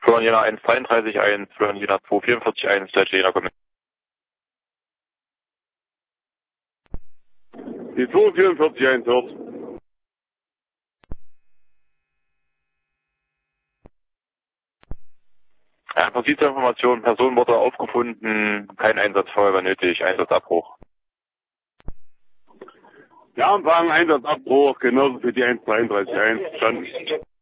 Florian Jena 133-1, Florian Jena 244-1, Deutsche Jena kommen. Die 244-1 hört. Ja, Versichtsinformation, Person wurde aufgefunden, kein Einsatzfeuerwehr nötig, Einsatzabbruch. Ja, Empfang, Einsatzabbruch, genauso für die 133-1, verstanden.